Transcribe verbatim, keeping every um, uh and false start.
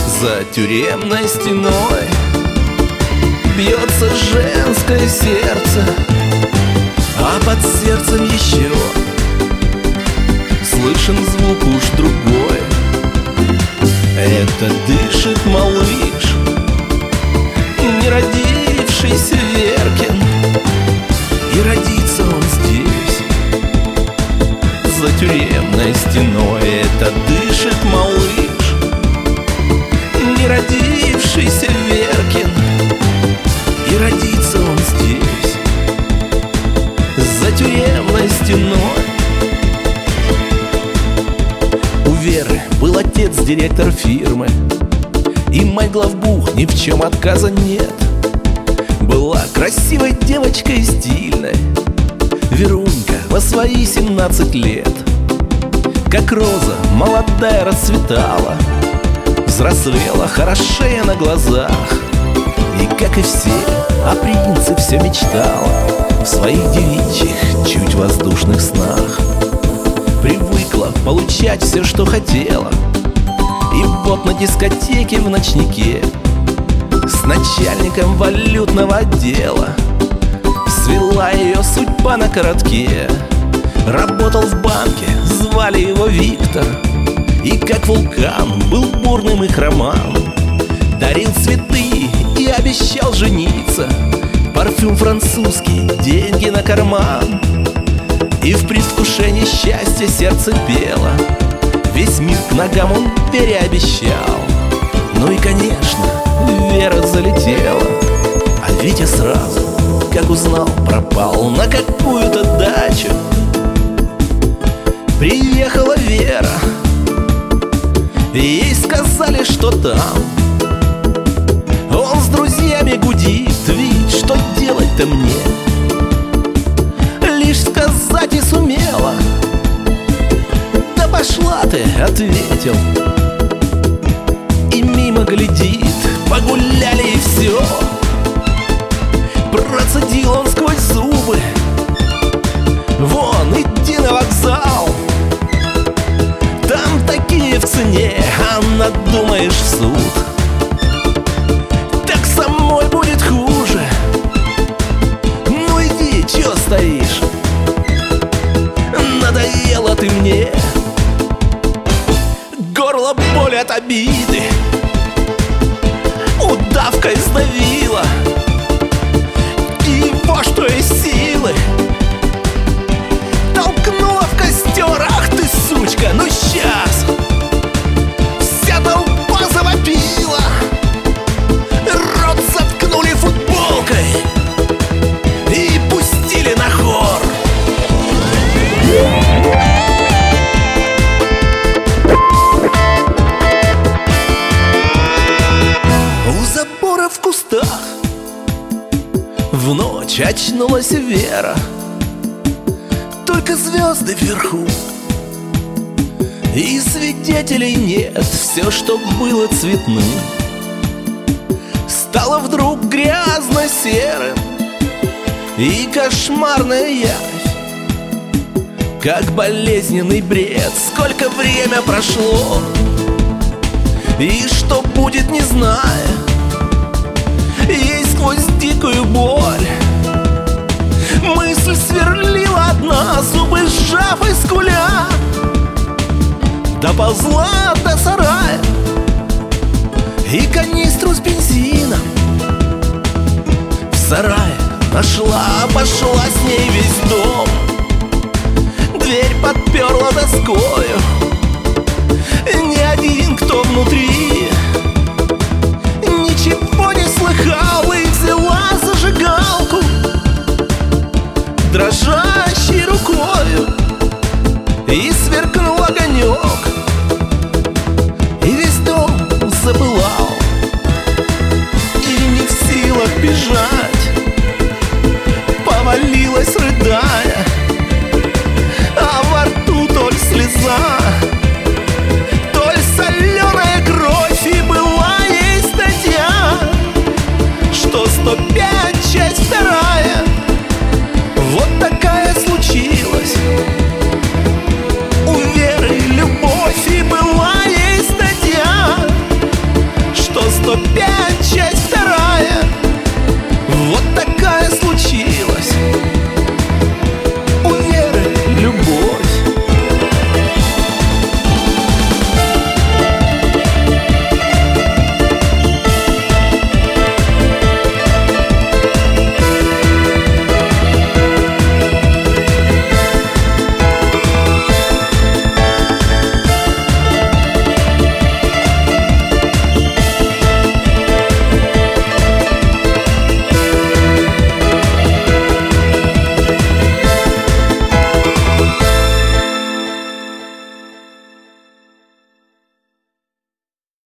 За тюремной стеной бьется женское сердце, а под сердцем еще слышен звук уж другой. Это дышит малыш, не родившийся Веркин, и родится он здесь, за тюремной стеной. Это дышит малыш, не родившийся Веркин, и родится он здесь, за тюремной стеной. У Веры был отец, директор фирмы, и мать главбух, ни в чем отказа нет. Была красивой девочкой, стильной Верунька во свои семнадцать лет. Как роза молодая расцветала, взрослела, хорошея на глазах. И, как и все, о принце все мечтала в своих девичьих, чуть воздушных снах. Привыкла получать все, что хотела, и вот на дискотеке в ночнике с начальником валютного отдела свела ее судьба на коротке. Работал в банке, звали его Виктор, и как вулкан был бурным их роман. Дарил цветы и обещал жениться, парфюм французский, деньги на карман. И в предвкушении счастья сердце пело, весь мир к ногам он Вере обещал. Ну и, конечно, Вера залетела, а Витя сразу, как узнал, пропал на какую-то дачу. Приехала Вера, ей сказали, что там он с друзьями гудит, ведь что делать-то мне? Лишь сказать и сумела. Да пошла ты, ответил, и мимо глядит. Погуляли и все. Процедил он сквозь зубы: вон, иди на вокзал, там такие в цене, а надумаешь в суд, так самой будет хуже. Ну иди, чё стоишь? Надоела ты мне. Горло боль от обиды удавкой сдавила, и его, что есть силы, толкнула в костер. Ах ты, сучка, ну сейчас вся толпа завопила, рот заткнули футболкой и пустили на хор. У забора в кустах в ночь очнулась Вера. Только звезды вверху, и свидетелей нет. Все, что было цветным, стало вдруг грязно-серым, и кошмарная явь, как болезненный бред. Сколько время прошло, и что будет, не зная, ей сквозь дикую боль мысль сверлила одна, зубы сжав и скуля, доползла до сарая и канистру с бензином в сарае нашла. Пошла с ней весь дом, дверь подперла доскою,